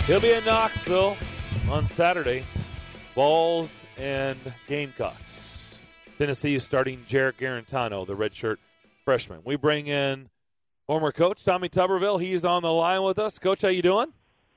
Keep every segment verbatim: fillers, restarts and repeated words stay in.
He'll be in Knoxville on Saturday. Vols and Gamecocks. Tennessee is starting Jarek Garantano, the redshirt freshman. We bring in former coach Tommy Tuberville. He's on the line with us. Coach, how you doing?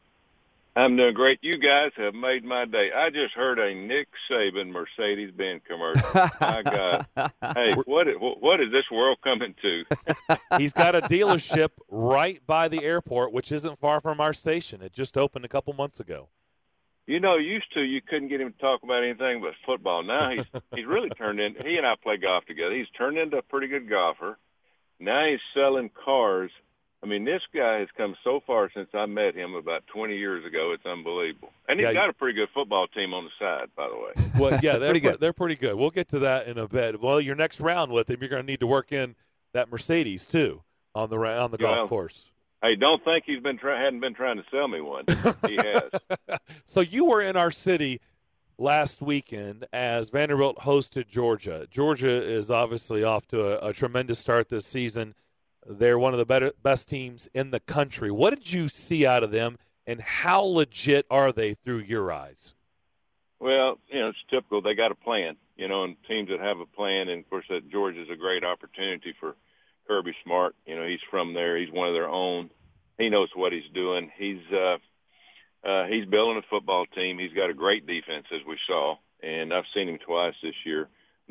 I'm doing great. You guys have made my day. I just heard a Nick Saban Mercedes-Benz commercial. My God. Hey, what is, what is this world coming to? He's got a dealership right by the airport, which isn't far from our station. It just opened a couple months ago. You know, used to you couldn't get him to talk about anything but football. Now he's he's really turned in. He and I play golf together. He's turned into a pretty good golfer. Now he's selling cars. I mean, this guy has come so far since I met him about twenty years ago. It's unbelievable. And he's yeah, got a pretty good football team on the side, by the way. Well, yeah, they're pretty good. They're pretty good. We'll get to that in a bit. Well, your next round with him, you're going to need to work in that Mercedes too on the on the golf well, course. Hey, don't think he's been try- hadn't been trying to sell me one. He has. So you were in our city last weekend as Vanderbilt hosted Georgia. Georgia is obviously off to a, a tremendous start this season. They're one of the better, best teams in the country. What did you see out of them, and how legit are they through your eyes? Well, you know, it's typical. They got a plan, you know, and teams that have a plan, and, of course, that Georgia's a great opportunity for Kirby Smart. You know, he's from there. He's one of their own. He knows what he's doing. He's uh, uh, he's building a football team. He's got a great defense, as we saw, and I've seen him twice this year,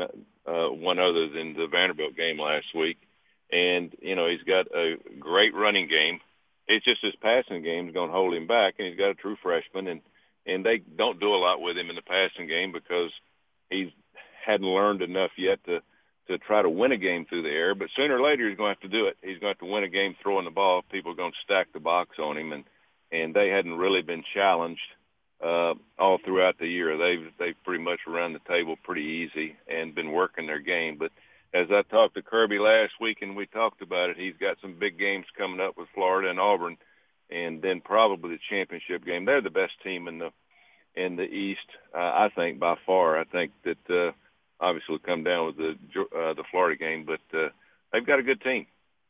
uh, one other than the Vanderbilt game last week. And, you know, he's got a great running game. It's just his passing game is going to hold him back, and he's got a true freshman, and, and they don't do a lot with him in the passing game because he hadn't learned enough yet to, to try to win a game through the air. But sooner or later he's going to have to do it. He's going to have to win a game throwing the ball. People are going to stack the box on him, and, and they hadn't really been challenged uh, all throughout the year. They've, they've pretty much run the table pretty easy and been working their game. But as I talked to Kirby last week and we talked about it, he's got some big games coming up with Florida and Auburn, and then probably the championship game. They're the best team in the in the East, uh, I think, by far. I think that uh, obviously will come down with the uh, the Florida game, but uh, they've got a good team.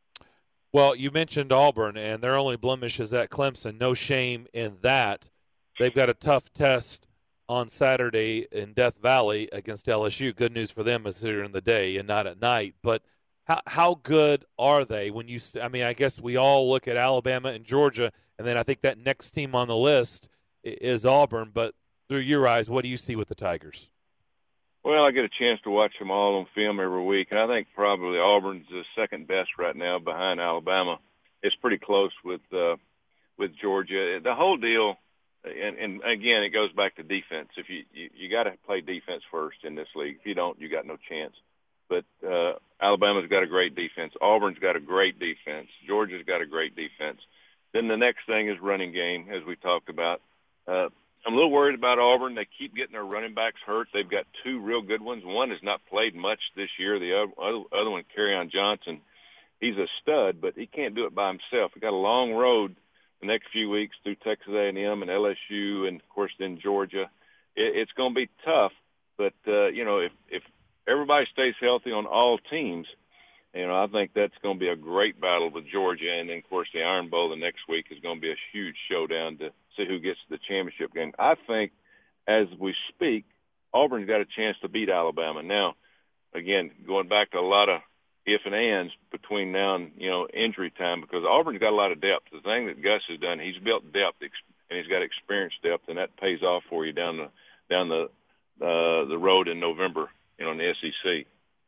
Well, you mentioned Auburn, and their only blemish is at Clemson. No shame in that. They've got a tough test on Saturday in Death Valley against L S U. Good news for them is here in the day and not at night. But how how good are they when you – I mean, I guess we all look at Alabama and Georgia, and then I think that next team on the list is Auburn. But through your eyes, what do you see with the Tigers? Well, I get a chance to watch them all on film every week, and I think probably Auburn's the second best right now behind Alabama. It's pretty close with uh, with Georgia. The whole deal – And, and again, it goes back to defense. If you you, you got to play defense first in this league. If you don't, you got no chance. But uh, Alabama's got a great defense. Auburn's got a great defense. Georgia's got a great defense. Then the next thing is running game, as we talked about. Uh, I'm a little worried about Auburn. They keep getting their running backs hurt. They've got two real good ones. One has not played much this year. The other, other one, Kerryon Johnson, he's a stud, but he can't do it by himself. He got a long road the next few weeks through Texas A and M and L S U and, of course, then Georgia. It, it's going to be tough, but, uh, you know, if, if everybody stays healthy on all teams, you know, I think that's going to be a great battle with Georgia. And then, of course, the Iron Bowl the next week is going to be a huge showdown to see who gets the championship game. I think, as we speak, Auburn's got a chance to beat Alabama. Now, again, going back to a lot of if and ands between now and, you know, injury time, because Auburn's got a lot of depth. The thing that Gus has done, he's built depth, and he's got experience depth, and that pays off for you down the down the uh, the road in November, you know, in the S E C.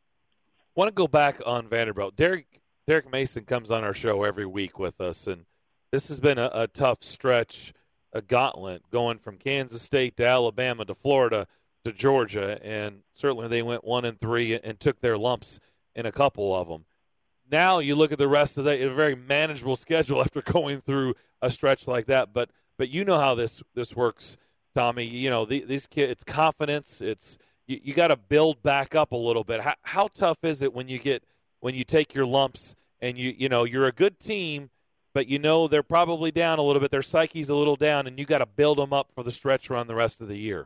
I want to go back on Vanderbilt. Derek Derek Mason comes on our show every week with us, and this has been a, a tough stretch, a gauntlet going from Kansas State to Alabama to Florida to Georgia, and certainly they went one and three and took their lumps in a couple of them. Now you look at the rest of the a very manageable schedule after going through a stretch like that. But but you know how this this works, Tommy. You know the, these kids. It's confidence. It's you, you got to build back up a little bit. How, how tough is it when you get when you take your lumps and you you know you're a good team, but you know they're probably down a little bit. Their psyche's a little down, and you got to build them up for the stretch run the rest of the year.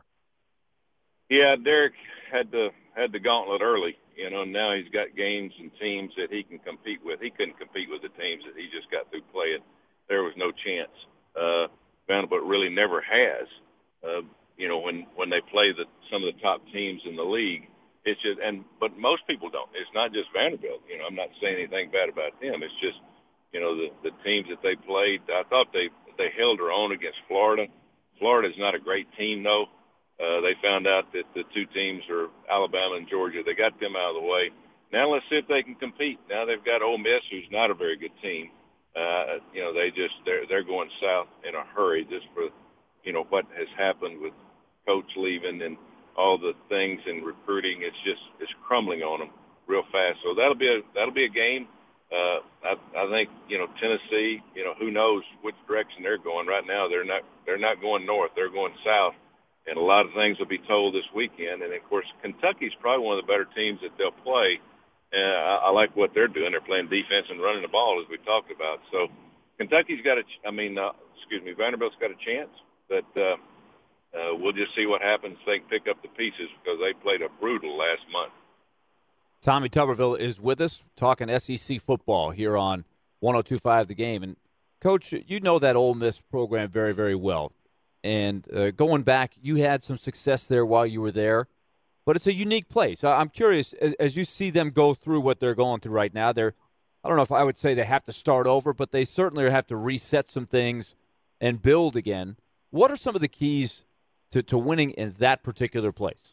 Yeah, Derek had the had the gauntlet early. You know, now he's got games and teams that he can compete with. He couldn't compete with the teams that he just got through playing. There was no chance. Uh, Vanderbilt really never has. Uh, you know, when when they play the some of the top teams in the league, it's just and but most people don't. It's not just Vanderbilt. You know, I'm not saying anything bad about them. It's just, you know, the the teams that they played. I thought they they held their own against Florida. Florida's not a great team though. Uh, they found out that the two teams are Alabama and Georgia. They got them out of the way. Now let's see if they can compete. Now they've got Ole Miss, who's not a very good team. Uh, you know, they just they're they're going south in a hurry just for, you know, what has happened with coach leaving and all the things in recruiting. It's just it's crumbling on them real fast. So that'll be a that'll be a game. Uh, I, I think you know Tennessee. You know, who knows which direction they're going right now. They're not they're not going north. They're going south. And a lot of things will be told this weekend. And, of course, Kentucky's probably one of the better teams that they'll play. Uh, I, I like what they're doing. They're playing defense and running the ball, as we talked about. So Kentucky's got a ch- – I mean, uh, excuse me, Vanderbilt's got a chance. But uh, uh, we'll just see what happens. They can pick up the pieces because they played a brutal last month. Tommy Tuberville is with us talking S E C football here on one oh two point five The Game. And, Coach, you know that Ole Miss program very, very well. And uh, going back, you had some success there while you were there, but it's a unique place. I'm curious, as, as you see them go through what they're going through right now, they're, I don't know if I would say they have to start over, but they certainly have to reset some things and build again. What are some of the keys to, to winning in that particular place?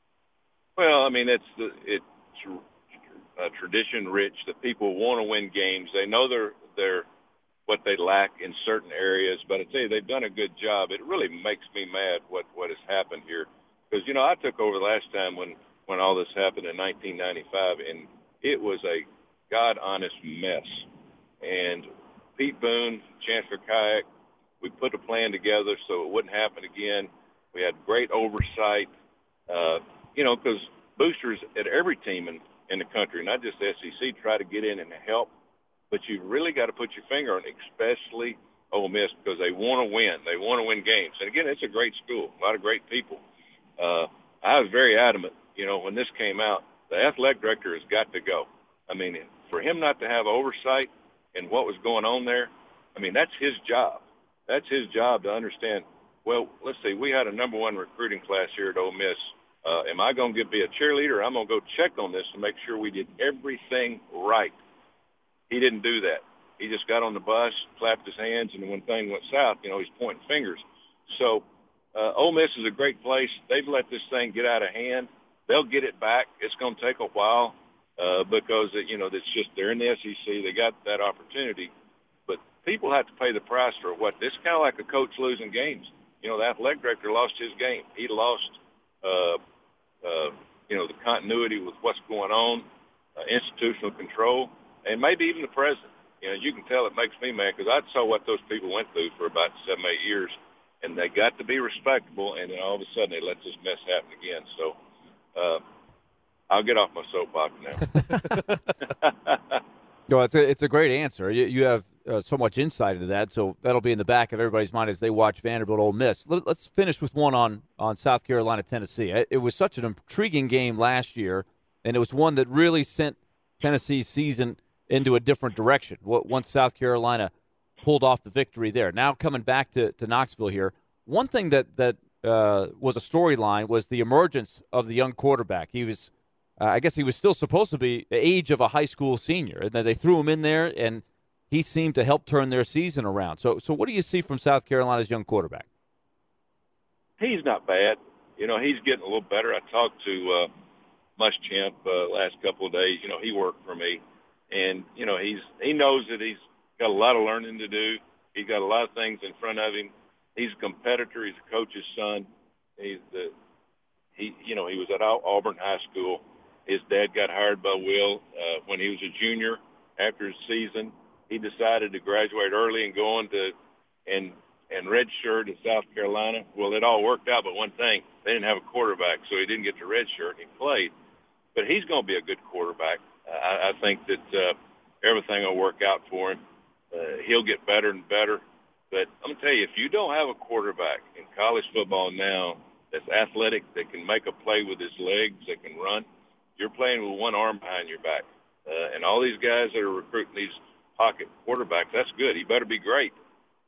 Well, I mean, it's the, it's uh, tradition rich. The people want to win games. They know they're they're what they lack in certain areas, but I tell you, they've done a good job. It really makes me mad what, what has happened here. Because, you know, I took over last time when, when all this happened in nineteen ninety-five, and it was a God-honest mess. And Pete Boone, Chancellor Kayak, we put a plan together so it wouldn't happen again. We had great oversight, uh, you know, because boosters at every team in, in the country, not just the S E C, try to get in and help. But you really got to put your finger on it, especially Ole Miss, because they want to win. They want to win games. And, again, it's a great school, a lot of great people. Uh, I was very adamant, you know, when this came out, the athletic director has got to go. I mean, for him not to have oversight in what was going on there, I mean, that's his job. That's his job to understand, well, let's see, we had a number one recruiting class here at Ole Miss. Uh, am I going to be a cheerleader? I'm going to go check on this and make sure we did everything right. He didn't do that. He just got on the bus, clapped his hands, and when things went south, you know, he's pointing fingers. So uh, Ole Miss is a great place. They've let this thing get out of hand. They'll get it back. It's going to take a while uh, because, you know, it's just they're in the S E C. They got that opportunity. But people have to pay the price for what. This is kind of like a coach losing games. You know, the athletic director lost his game. He lost, uh, uh, you know, the continuity with what's going on, uh, institutional control. And maybe even the president. You know, you can tell it makes me mad because I saw what those people went through for about seven, eight years, and they got to be respectable, and then all of a sudden they let this mess happen again. So uh, I'll get off my soapbox now. No, it's a, it's a great answer. You, you have uh, so much insight into that, so that'll be in the back of everybody's mind as they watch Vanderbilt Ole Miss. Let, let's finish with one on, on South Carolina, Tennessee. It, it was such an intriguing game last year, and it was one that really sent Tennessee's season into a different direction once South Carolina pulled off the victory there. Now coming back to, to Knoxville here, one thing that, that uh, was a storyline was the emergence of the young quarterback. He was, uh, I guess he was still supposed to be the age of a high school senior. And then they threw him in there, and he seemed to help turn their season around. So, so what do you see from South Carolina's young quarterback? He's not bad. You know, he's getting a little better. I talked to uh, Muschamp uh, last couple of days. You know, he worked for me. And, you know, he's he knows that he's got a lot of learning to do. He's got a lot of things in front of him. He's a competitor. He's a coach's son. He's the he you know, he was at Auburn High School. His dad got hired by Will uh, when he was a junior after his season. He decided to graduate early and go on to and and redshirt in South Carolina. Well, it all worked out, but one thing, they didn't have a quarterback, so he didn't get to redshirt. He played. But he's going to be a good quarterback. I, I think that uh, everything will work out for him. Uh, he'll get better and better. But I'm going to tell you, if you don't have a quarterback in college football now that's athletic, that can make a play with his legs, that can run, you're playing with one arm behind your back. Uh, and all these guys that are recruiting these pocket quarterbacks, that's good. He better be great.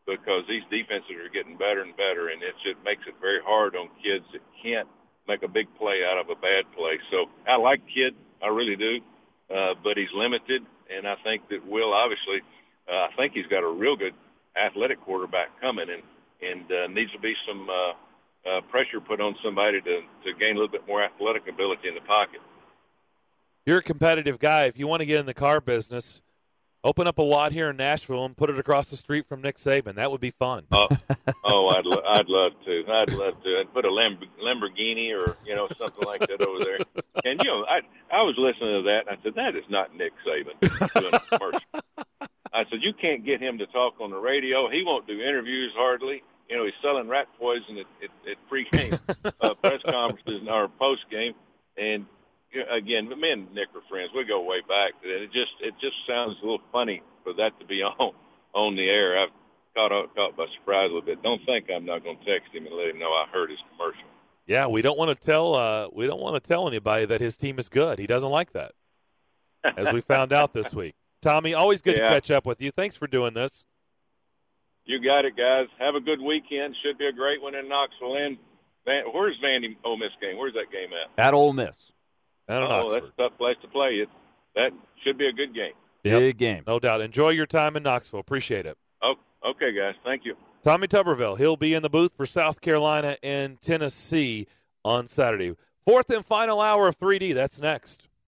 because these defenses are getting better and better, and it just makes it very hard on kids that can't make a big play out of a bad play. So I like Kidd, I really do, uh, but he's limited, and I think that Will obviously, uh, I think he's got a real good athletic quarterback coming, and and uh, needs to be some uh, uh, pressure put on somebody to, to gain a little bit more athletic ability in the pocket. You're a competitive guy. If you want to get in the car business, open up a lot here in Nashville and put it across the street from Nick Saban. That would be fun. Oh, oh, I'd lo- I'd love to. I'd love to. I'd put a Lamb- Lamborghini or you know something like that over there. And you know, I I was listening to that, and I said that is not Nick Saban doing a commercial. I said you can't get him to talk on the radio. He won't do interviews hardly. You know, he's selling rat poison at, at, at pre-game uh, press conferences or post-game. And you know, again, me and Nick are friends. We go way back. And it just it just sounds a little funny for that to be on on the air. I've caught up, caught by surprise a little bit. Don't think I'm not going to text him and let him know I heard his commercial. Yeah, we don't want to tell uh, we don't want to tell anybody that his team is good. He doesn't like that, as we found out this week. Tommy, always good yeah. to catch up with you. Thanks for doing this. You got it, guys. Have a good weekend. Should be a great one in Knoxville. And Van, where's Vandy Ole Miss game? Where's that game at? At Ole Miss. At oh, that's a tough place to play. It that should be a good game. Big yep. game. No doubt. Enjoy your time in Knoxville. Appreciate it. Oh, okay, guys. Thank you. Tommy Tuberville. He'll be in the booth for South Carolina and Tennessee on Saturday. Fourth and final hour of three D. That's next.